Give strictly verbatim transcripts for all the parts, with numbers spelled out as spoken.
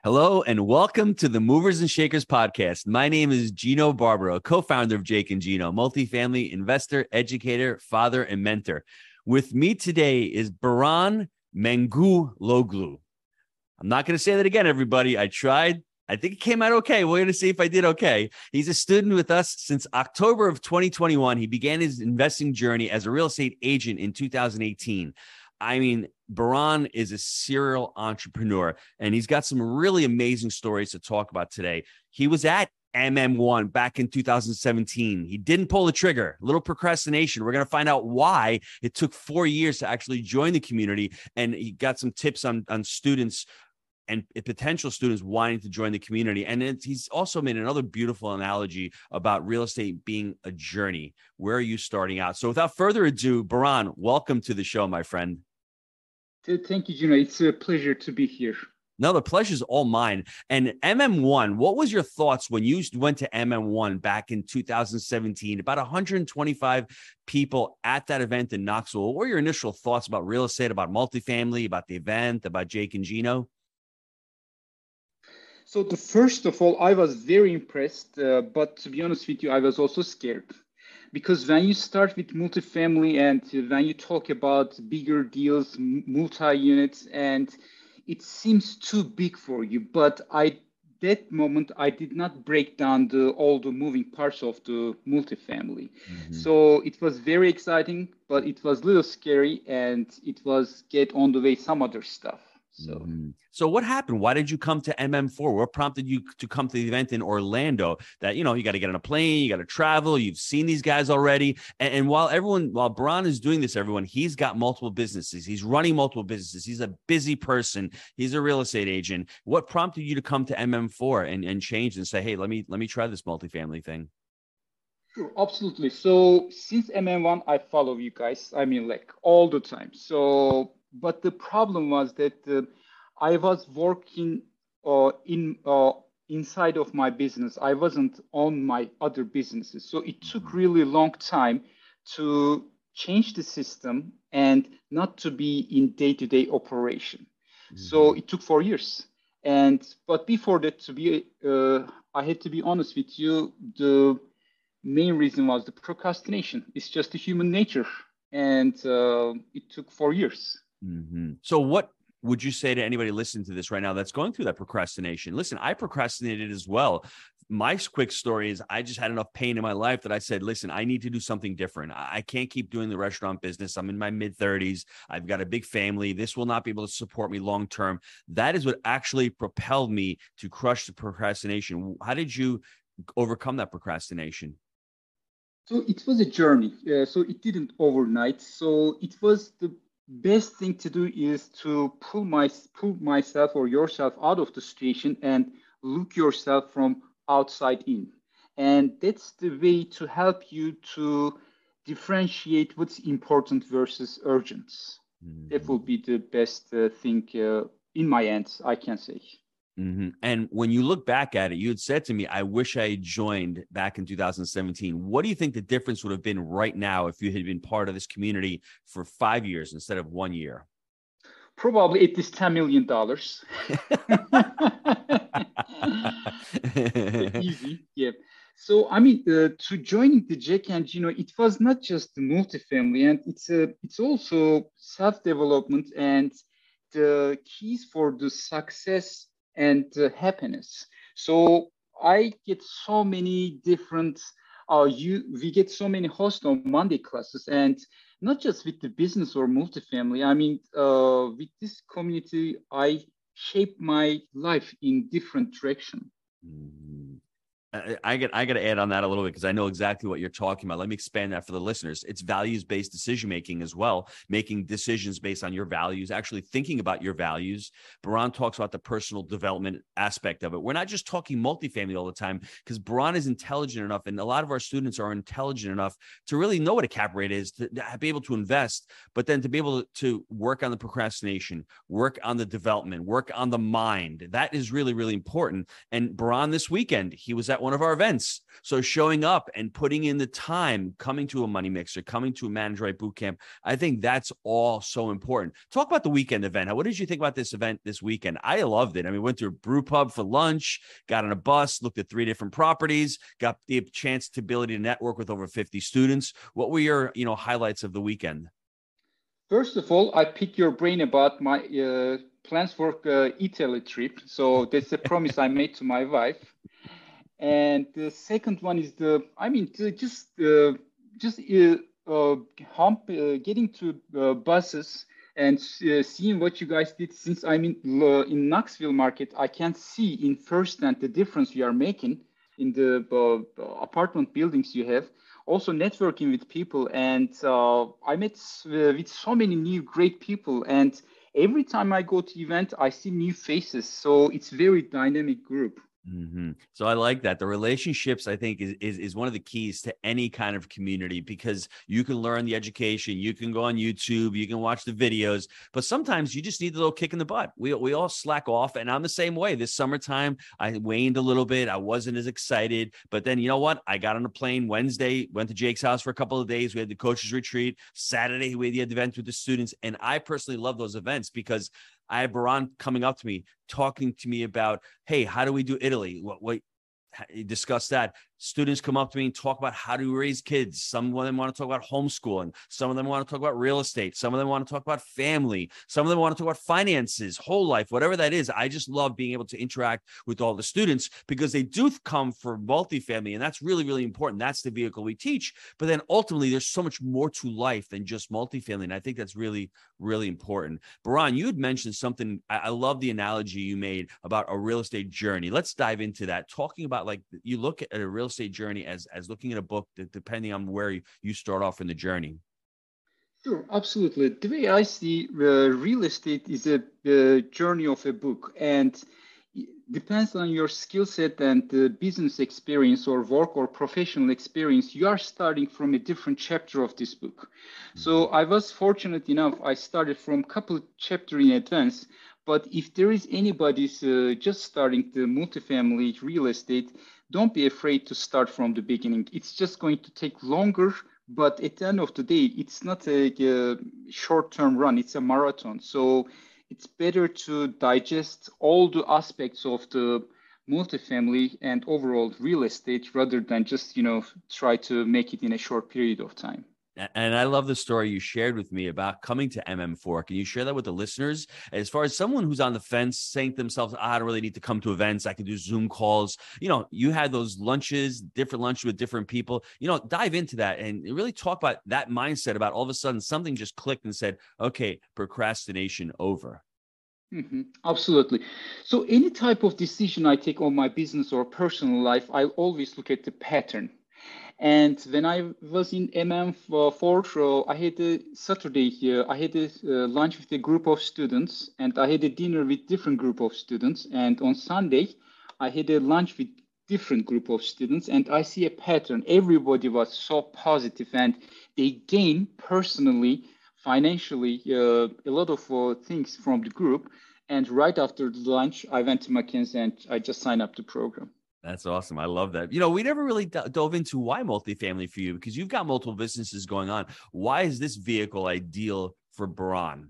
Hello and welcome to the Movers and Shakers podcast. My name is Gino Barbaro, co-founder of Jake and Gino, multifamily investor, educator, father, and mentor. With me today is Baran Menguloğlu. I'm not going to say that again, everybody. I tried. I think it came out okay. We're going to see if I did okay. He's a student with us since October of twenty twenty-one. He began his investing journey as a real estate agent in two thousand eighteen. I mean, Baran is a serial entrepreneur, and he's got some really amazing stories to talk about today. He was at M M one back in two thousand seventeen. He didn't pull the trigger. A little procrastination. We're going to find out why it took four years to actually join the community, and he got some tips on, on students and potential students wanting to join the community. And it, he's also made another beautiful analogy about real estate being a journey. Where are you starting out? So without further ado, Baran, welcome to the show, my friend. Thank you, Gino. It's a pleasure to be here. No, the pleasure's all mine. And M M one, what was your thoughts when you went to M M one back in two thousand seventeen? About one hundred twenty-five people at that event in Knoxville. What were your initial thoughts about real estate, about multifamily, about the event, about Jake and Gino? So the first of all, I was very impressed, uh, but to be honest with you, I was also scared. Because when you start with multifamily and when you talk about bigger deals, multi-units, and it seems too big for you. But I, that moment, I did not break down the, all the moving parts of the multifamily. Mm-hmm. So it was very exciting, but it was a little scary, and it was get on the way some other stuff. So, mm-hmm. so what happened? Why did you come to M M four? What prompted you to come to the event in Orlando? That, you know, you got to get on a plane, you got to travel. You've seen these guys already. And, and while everyone, while Baran is doing this, everyone, he's got multiple businesses. He's running multiple businesses. He's a busy person. He's a real estate agent. What prompted you to come to M M four and, and change and say, hey, let me, let me try this multifamily thing? Sure, absolutely. So since M M one, I follow you guys. I mean, like all the time. So, but the problem was that uh, I was working uh, in uh, inside of my business. I wasn't on my other businesses. So it took really long time to change the system and not to be in day-to-day operation. Mm-hmm. So it took four years. And but before that, to be, uh, I had to be honest with you, the main reason was the procrastination. It's just a human nature. And uh, it took four years. Mm-hmm. So what would you say to anybody listening to this right now that's going through that procrastination? Listen, I procrastinated as well. My quick story is I just had enough pain in my life that I said, listen, I need to do something different. I can't keep doing the restaurant business. I'm in my mid thirties. I've got a big family. This will not be able to support me long term. That is what actually propelled me to crush the procrastination. How did you overcome that procrastination? So it was a journey. Uh, so it didn't overnight. So it was the best thing to do is to pull my pull myself or yourself out of the situation and look yourself from outside in. And that's the way to help you to differentiate what's important versus urgent. Mm-hmm. That will be the best uh, thing uh, in my end, I can say. Mm-hmm. And when you look back at it, you had said to me, I wish I had joined back in two thousand seventeen. What do you think the difference would have been right now if you had been part of this community for five years instead of one year? Probably at least ten million dollars. Easy. Yeah. So, I mean, uh, to join the Jake and Gino, it was not just the multifamily, and it's a, it's also self-development and the keys for the success and uh, happiness. So I get so many different, uh, you we get so many hosts on Monday classes, and not just with the business or multifamily. I mean, uh, with this community, I shape my life in different direction. Mm-hmm. I get I got to add on that a little bit because I know exactly what you're talking about. Let me expand that for the listeners. It's values-based decision making as well, making decisions based on your values, actually thinking about your values. Baran talks about the personal development aspect of it. We're not just talking multifamily all the time because Baran is intelligent enough, and a lot of our students are intelligent enough to really know what a cap rate is, to be able to invest, but then to be able to work on the procrastination, work on the development, work on the mind. That is really, really important. And Baran this weekend, he was at at one of our events. So showing up and putting in the time, coming to a Money Mixer, coming to a Manage Right Bootcamp, I think that's all so important. Talk about the weekend event. What did you think about this event this weekend? I loved it. I mean, went to a brew pub for lunch, got on a bus, looked at three different properties, got the chance to ability to network with over fifty students. What were your, you know, highlights of the weekend? First of all, I pick your brain about my uh, plans for uh, Italy trip. So that's a promise I made to my wife. And the second one is the, I mean, to just uh, just uh, uh, hump, uh, getting to uh, buses and uh, seeing what you guys did. Since I'm in uh, in Knoxville market, I can see in firsthand the difference you are making in the uh, apartment buildings you have. Also networking with people, and uh, I met uh, with so many new great people. And every time I go to event, I see new faces. So it's very dynamic group. Mm-hmm. So I like that. The relationships, I think, is, is is one of the keys to any kind of community, because you can learn the education, you can go on YouTube, you can watch the videos, but sometimes you just need a little kick in the butt. We we all slack off, and I'm the same way. This summertime, I waned a little bit. I wasn't as excited, but then you know what? I got on a plane Wednesday, went to Jake's house for a couple of days. We had the coaches retreat. Saturday, we had the event with the students, and I personally love those events because I have Baran coming up to me, talking to me about, hey, how do we do Italy? What, what, discuss that. Students come up to me and talk about how to raise kids. Some of them want to talk about homeschooling. Some of them want to talk about real estate. Some of them want to talk about family. Some of them want to talk about finances, whole life, whatever that is. I just love being able to interact with all the students because they do come for multifamily, and that's really, really important. That's the vehicle we teach. But then ultimately, there's so much more to life than just multifamily, and I think that's really, really important. Baran, you had mentioned something. I, I love the analogy you made about a real estate journey. Let's dive into that. Talking about, like, you look at a real estate journey as as looking at a book that, depending on where you, you start off in the journey. Sure, absolutely. The way I see uh, real estate is a uh, journey of a book, and it depends on your skill set and the business experience or work or professional experience. You are starting from a different chapter of this book. Mm-hmm. So I was fortunate enough, I started from a couple of chapters in advance. But if there is anybody uh, just starting the multifamily real estate, don't be afraid to start from the beginning. It's just going to take longer, but at the end of the day, it's not a, a short-term run, it's a marathon. So it's better to digest all the aspects of the multifamily and overall real estate rather than just, you know, try to make it in a short period of time. And I love the story you shared with me about coming to M M four. Can you share that with the listeners? As far as someone who's on the fence saying to themselves, I don't really need to come to events, I can do Zoom calls. You know, you had those lunches, different lunches with different people. You know, dive into that and really talk about that mindset about all of a sudden something just clicked and said, okay, procrastination over. Mm-hmm. Absolutely. So any type of decision I take on my business or personal life, I always look at the pattern. And when I was in M M four, uh, I had a Saturday here. I had a uh, lunch with a group of students, and I had a dinner with different group of students. And on Sunday, I had a lunch with different group of students, and I see a pattern. Everybody was so positive, and they gain personally, financially, uh, a lot of uh, things from the group. And right after the lunch, I went to Mackenzie and I just signed up the program. That's awesome. I love that. You know, we never really d- dove into why multifamily for you, because you've got multiple businesses going on. Why is this vehicle ideal for Baran?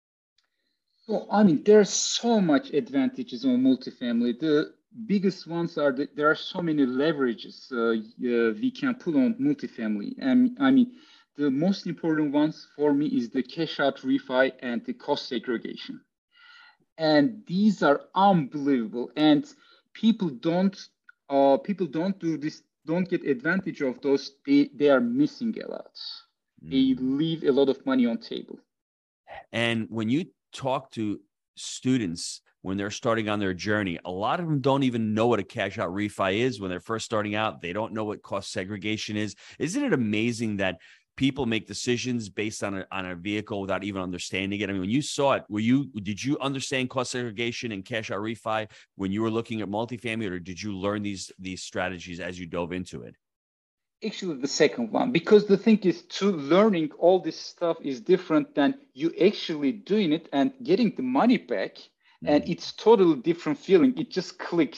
Well, I mean, there's so much advantages on multifamily. The biggest ones are that there are so many leverages uh, uh, we can pull on multifamily. And I mean, the most important ones for me is the cash out refi and the cost segregation. And these are unbelievable. And people don't Uh, people don't do this, don't get advantage of those. They, they are missing a lot. Mm. They leave a lot of money on table. And when you talk to students, when they're starting on their journey, a lot of them don't even know what a cash out refi is. When they're first starting out, they don't know what cost segregation is. Isn't it amazing that people make decisions based on a, on a vehicle without even understanding it? I mean, when you saw it, were you, did you understand cost segregation and cash out refi when you were looking at multifamily, or did you learn these, these strategies as you dove into it? Actually, the second one, because the thing is, to learning all this stuff is different than you actually doing it and getting the money back. Mm-hmm. And it's totally different feeling. It just clicks.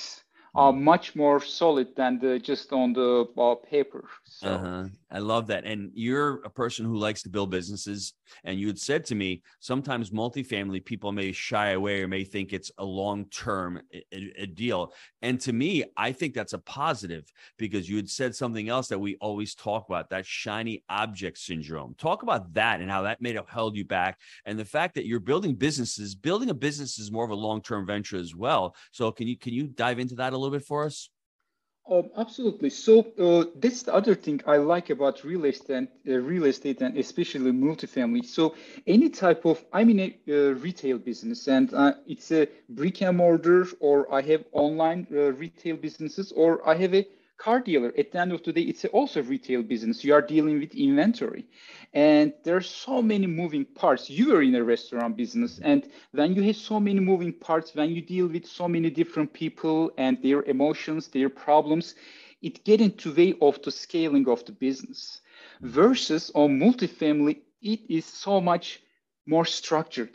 are much more solid than the, just on the uh, paper. So. Uh-huh. I love that. And you're a person who likes to build businesses. And you had said to me, sometimes multifamily people may shy away or may think it's a long-term a, a deal. And to me, I think that's a positive, because you had said something else that we always talk about, that shiny object syndrome. Talk about that and how that may have held you back. And the fact that you're building businesses, building a business is more of a long-term venture as well. So can you, can you dive into that a little bit for us? Um, absolutely. So uh, that's the other thing I like about real estate, uh, real estate, and especially multifamily. So any type of, I'm in a uh, retail business, and uh, it's a brick and mortar, or I have online uh, retail businesses, or I have a car dealer. At the end of the day, it's also retail business. You are dealing with inventory, and there are so many moving parts. You are in a restaurant business, and when you have so many moving parts, when you deal with so many different people and their emotions, their problems, it gets into way of the scaling of the business. Versus on multifamily, it is so much more structured.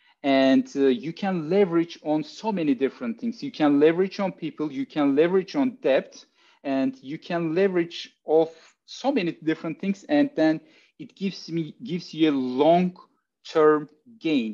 And uh, you can leverage on so many different things. You can leverage on people, you can leverage on debt, and you can leverage off so many different things, and then it gives me gives you a long term gain.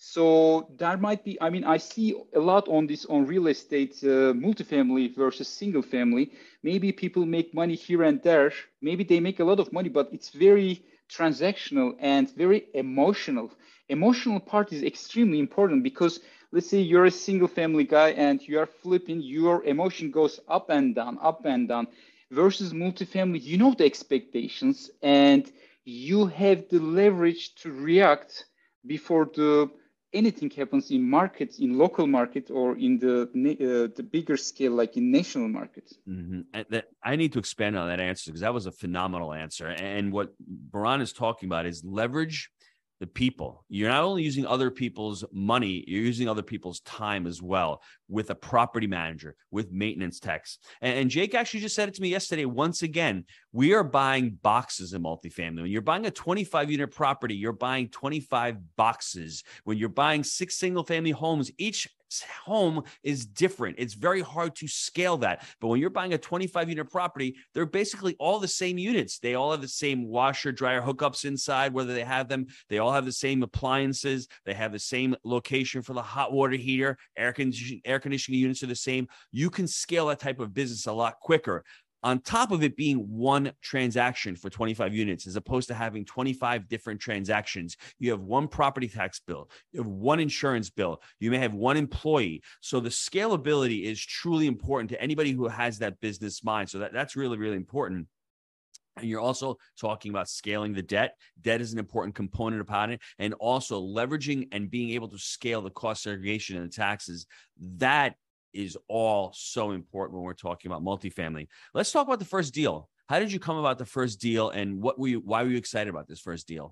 So there might be, I mean, I see a lot on this on real estate, uh, multifamily versus single family. Maybe people make money here and there, maybe they make a lot of money, but it's very transactional and very emotional. Emotional part is extremely important, because let's say you're a single family guy and you are flipping, your emotion goes up and down, up and down. Versus multifamily, you know the expectations, and you have the leverage to react before the anything happens in markets, in local market, or in the uh, the bigger scale, like in national markets. Mm-hmm. And that, I need to expand on that answer, because that was a phenomenal answer. And what Baran is talking about is leverage the people. You're not only using other people's money, you're using other people's time as well, with a property manager, with maintenance techs. And, and Jake actually just said it to me yesterday. Once again, we are buying boxes in multifamily. When you're buying a twenty-five unit property, you're buying twenty-five boxes. When you're buying six single family homes, each home is different. It's very hard to scale that. But when you're buying a twenty-five unit property, they're basically all the same units. They all have the same washer, dryer hookups inside, whether they have them. They all have the same appliances. They have the same location for the hot water heater. Air conditioning, air conditioning units are the same. You can scale that type of business a lot quicker. On top of it being one transaction for twenty-five units, as opposed to having twenty-five different transactions. You have one property tax bill, you have one insurance bill, you may have one employee. So the scalability is truly important to anybody who has that business mind. So that, that's really, really important. And you're also talking about scaling the debt. Debt is an important component about it. And also leveraging and being able to scale the cost segregation and the taxes. That is all so important when we're talking about multifamily. Let's talk about the first deal. How did you come about the first deal, and what were you, why were you excited about this first deal?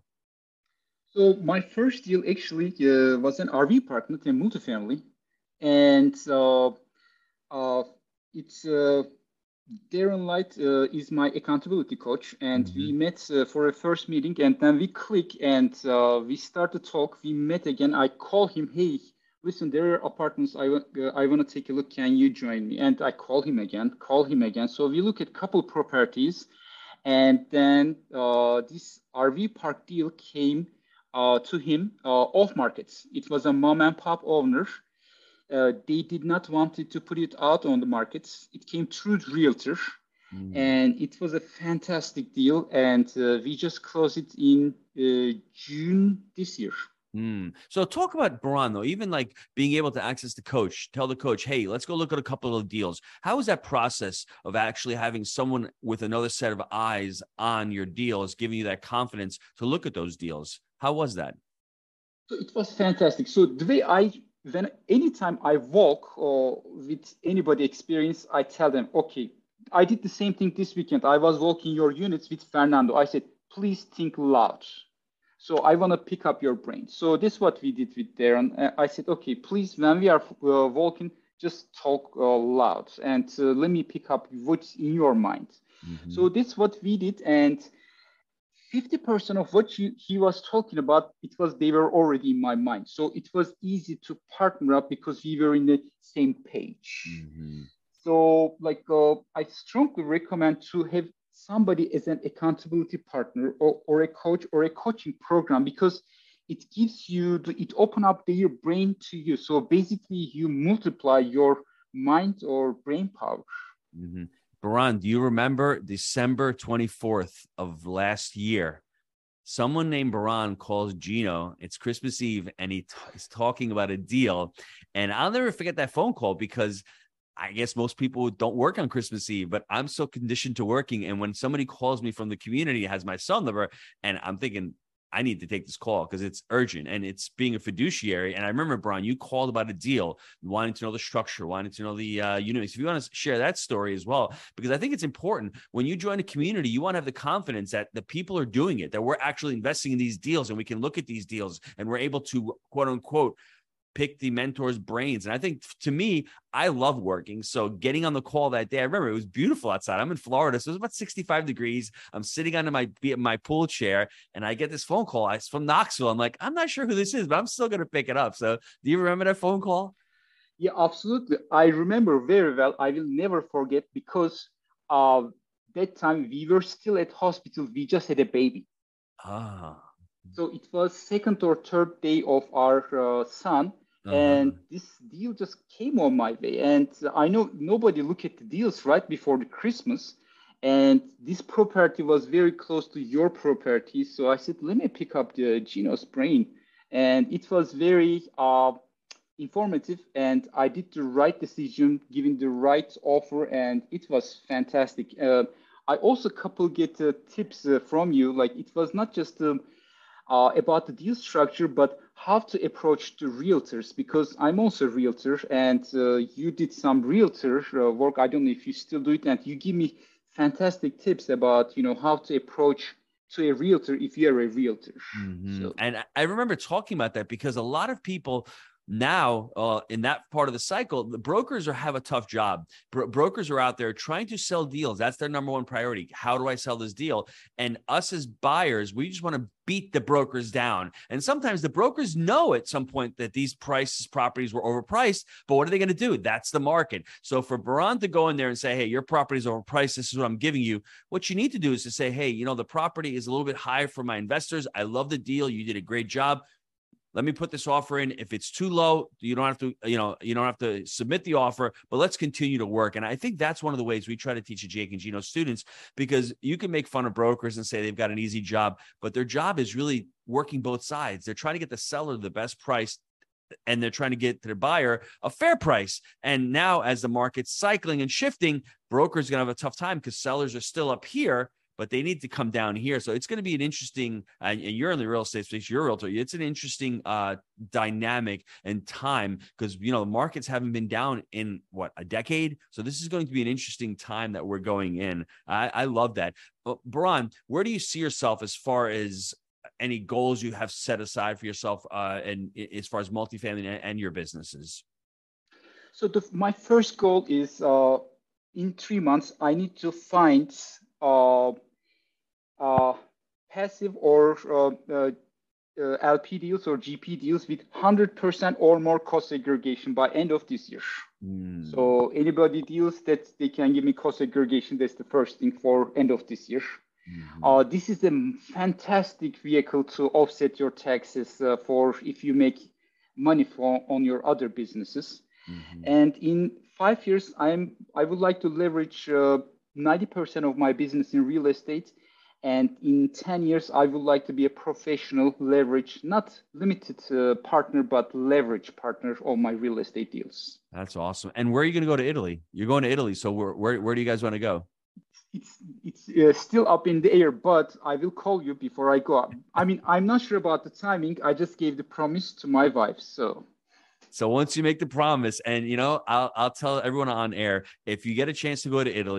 So my first deal actually uh, was an R V park, not a multifamily. And uh, uh, it's uh, Darren Light uh, is my accountability coach, and mm-hmm. we met uh, for a first meeting, and then we click and uh, we start to talk. We met again. I call him, hey, listen, there are apartments. I, uh, I want to take a look. Can you join me? And I call him again, call him again. So we look at couple properties, and then uh, this R V park deal came uh, to him uh, off markets. It was a mom and pop owner. Uh, they did not want it to put it out on the markets. It came through realtor, mm. and it was a fantastic deal. And uh, we just closed it in uh, June this year. Mm. So talk about Baran, though, even like being able to access the coach, tell the coach, hey, let's go look at a couple of deals. How is that process of actually having someone with another set of eyes on your deals, giving you that confidence to look at those deals? How was that? So it was fantastic. So the way I, when anytime I walk or with anybody experience, I tell them, okay, I did the same thing this weekend. I was walking your units with Fernando. I said, please think loud. So I want to pick up your brain. So this is what we did with Darren. Uh, I said, okay, please, when we are uh, walking, just talk uh, loud and uh, let me pick up what's in your mind. Mm-hmm. So this is what we did. And fifty percent of what you, he was talking about, it was, they were already in my mind. So it was easy to partner up because we were in the same page. Mm-hmm. So like uh, I strongly recommend to have somebody as an accountability partner or, or a coach or a coaching program because it gives you the, it open up their brain to you. So basically you multiply your mind or brain power. Mm-hmm. Baran, do you remember December twenty-fourth of last year? Someone named Baran calls Gino. It's Christmas Eve, and he t- is talking about a deal. And I'll never forget that phone call because I guess most people don't work on Christmas Eve, but I'm so conditioned to working. And when somebody calls me from the community, has my cell number, and I'm thinking, I need to take this call because it's urgent and it's being a fiduciary. And I remember, Brian, you called about a deal, wanting to know the structure, wanting to know the uh, units. If you want to share that story as well, because I think it's important when you join a community, you want to have the confidence that the people are doing it, that we're actually investing in these deals and we can look at these deals and we're able to, quote unquote, pick the mentor's brains. And I think to me, I love working. So getting on the call that day, I remember it was beautiful outside. I'm in Florida. So it was about sixty-five degrees. I'm sitting under my, my pool chair and I get this phone call. It's from Knoxville. I'm like, I'm not sure who this is, but I'm still going to pick it up. So do you remember that phone call? Yeah, absolutely. I remember very well. I will never forget because uh, that time we were still at hospital. We just had a baby. Ah. So it was second or third day of our uh, son. Uh-huh. And this deal just came on my way. And I know nobody look at the deals right before the Christmas. And this property was very close to your property. So I said, let me pick up the Gino's brain. And it was very uh, informative. And I did the right decision, giving the right offer. And it was fantastic. Uh, I also couple get uh, tips uh, from you. Like it was not just um, uh, about the deal structure, but how to approach the realtors because I'm also a realtor and uh, you did some realtor uh, work. I don't know if you still do it, and you give me fantastic tips about you know how to approach to a realtor if you're a realtor. Mm-hmm. So And I remember talking about that because a lot of people now uh, in that part of the cycle, the brokers are have a tough job. Bro- brokers are out there trying to sell deals. That's their number one priority. How do I sell this deal? And us as buyers, we just want to beat the brokers down. And sometimes the brokers know at some point that these prices properties were overpriced, but what are they going to do? That's the market. So for Baran to go in there and say, hey, your property is overpriced. This is what I'm giving you. What you need to do is to say, hey, you know, the property is a little bit high for my investors. I love the deal. You did a great job. Let me put this offer in. If it's too low, you don't have to, you know, you don't have to submit the offer, but let's continue to work. And I think that's one of the ways we try to teach the Jake and Gino students, because you can make fun of brokers and say they've got an easy job, but their job is really working both sides. They're trying to get the seller the best price and they're trying to get to their buyer a fair price. And now as the market's cycling and shifting, brokers are going to have a tough time because sellers are still up here, but they need to come down here. So it's going to be an interesting, uh, and you're in the real estate space, you're a realtor. It's an interesting uh, dynamic and time because, you know, the markets haven't been down in what, a decade. So this is going to be an interesting time that we're going in. I, I love that. But Baran, where do you see yourself as far as any goals you have set aside for yourself uh, and as far as multifamily and, and your businesses? So the, my first goal is uh, in three months, I need to find uh, uh, passive or uh, uh, uh, L P deals or G P deals with one hundred percent or more cost segregation by end of this year. Mm. So anybody deals that they can give me cost segregation, that's the first thing for end of this year. Mm-hmm. Uh, this is a fantastic vehicle to offset your taxes uh, for if you make money for, on your other businesses. Mm-hmm. And in five years, I'm I would like to leverage uh, ninety percent of my business in real estate. And in ten years, I would like to be a professional leverage, not limited uh, partner, but leverage partner of my real estate deals. That's awesome. And where are you going to go to Italy? You're going to Italy. So where, where, where do you guys want to go? It's it's uh, still up in the air, but I will call you before I go. I mean, I'm not sure about the timing. I just gave the promise to my wife, so. So once you make the promise, and you know, I'll I'll tell everyone on air, if you get a chance to go to Italy,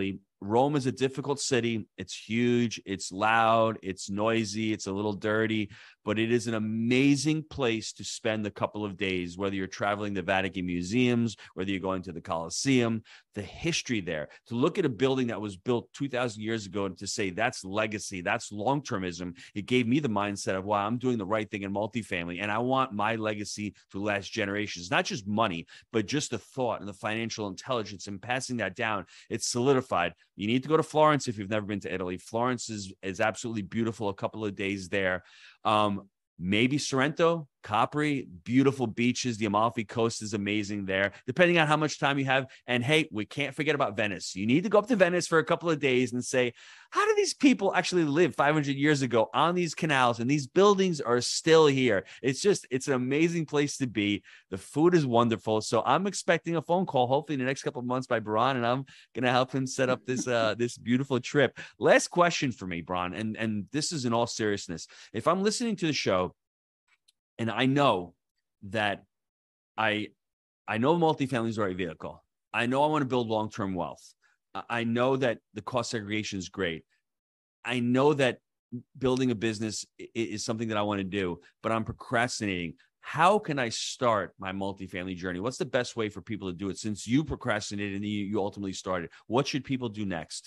Rome is a difficult city. It's huge. It's loud. It's noisy. It's a little dirty, but it is an amazing place to spend a couple of days, whether you're traveling the Vatican museums, whether you're going to the Colosseum, the history there, to look at a building that was built two thousand years ago and to say that's legacy, that's long-termism. It gave me the mindset of, wow, I'm doing the right thing in multifamily. And I want my legacy to last generations, not just money, but just the thought and the financial intelligence and passing that down. It's solidified. You need to go to Florence if you've never been to Italy. Florence is, is absolutely beautiful. A couple of days there. Um, maybe Sorrento, Capri, beautiful beaches. The Amalfi Coast is amazing there, depending on how much time you have. And hey, we can't forget about Venice. You need to go up to Venice for a couple of days and say, how do these people actually live five hundred years ago on these canals? And these buildings are still here. It's just, it's an amazing place to be. The food is wonderful. So I'm expecting a phone call, hopefully in the next couple of months by Baran, and I'm going to help him set up this, uh, this beautiful trip. Last question for me, Baran, and, and this is in all seriousness. If I'm listening to the show, and I know that I, I know multifamily is the right vehicle. I know I want to build long-term wealth. I know that the cost segregation is great. I know that building a business is something that I want to do, but I'm procrastinating. How can I start my multifamily journey? What's the best way for people to do it? Since you procrastinated and you, you ultimately started, what should people do next?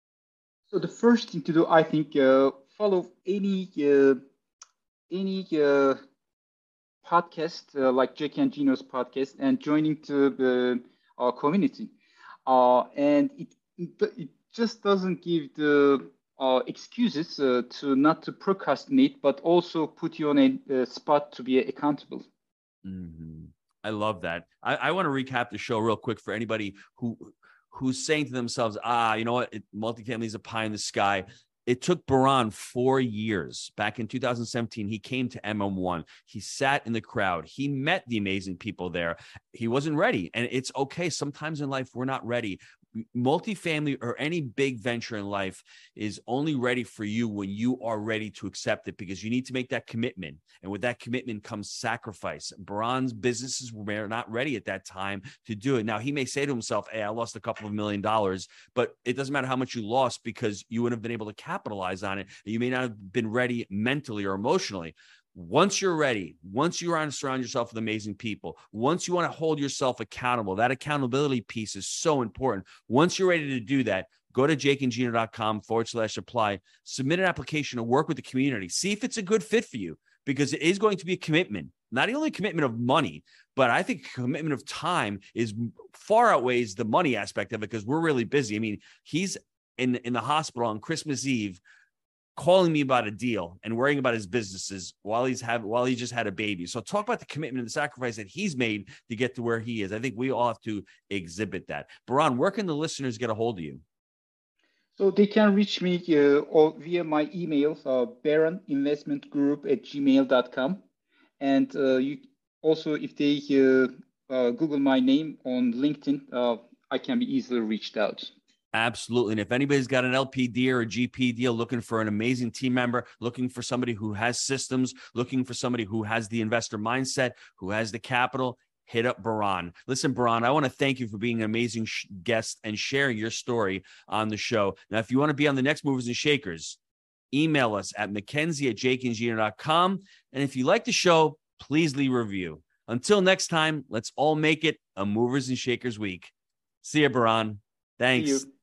So the first thing to do, I think, uh, follow any uh, any uh, podcast uh, like Jake and Gino's podcast and joining to the uh, community. Uh, and it, it just doesn't give the uh, excuses uh, to not to procrastinate, but also put you on a, a spot to be accountable. Mm-hmm. I love that. I, I want to recap the show real quick for anybody who who's saying to themselves, ah, you know what, it, multifamily is a pie in the sky. It took Baran four years. Back in two thousand seventeen, he came to M M one. He sat in the crowd. He met the amazing people there. He wasn't ready. And it's okay. Sometimes in life, we're not ready. Multifamily or any big venture in life is only ready for you when you are ready to accept it, because you need to make that commitment. And with that commitment comes sacrifice. Baran's businesses were not ready at that time to do it. Now, he may say to himself, hey, I lost a couple of million dollars, but it doesn't matter how much you lost because you wouldn't have been able to capitalize on it. You may not have been ready mentally or emotionally. Once you're ready, once you want to surround yourself with amazing people, once you want to hold yourself accountable, that accountability piece is so important. Once you're ready to do that, go to jakeandgino.com forward slash apply, submit an application to work with the community. See if it's a good fit for you, because it is going to be a commitment, not only a commitment of money, but I think commitment of time is far outweighs the money aspect of it, because we're really busy. I mean, he's in, in the hospital on Christmas Eve, calling me about a deal and worrying about his businesses while he's have while he just had a baby. So talk about the commitment and the sacrifice that he's made to get to where he is. I think we all have to exhibit that. Baran, where can the listeners get a hold of you? So they can reach me uh, or via my email, uh, baran investment group at gmail dot com. And uh, you also, if they uh, uh, Google my name on LinkedIn, uh, I can be easily reached out. Absolutely. And if anybody's got an L P D or a G P deal, looking for an amazing team member, looking for somebody who has systems, looking for somebody who has the investor mindset, who has the capital, hit up Baran. Listen, Baran, I want to thank you for being an amazing sh- guest and sharing your story on the show. Now, if you want to be on the next Movers and Shakers, email us at Mackenzie at jake and gino dot com. And if you like the show, please leave a review. Until next time, let's all make it a Movers and Shakers week. See you, Baran. Thanks.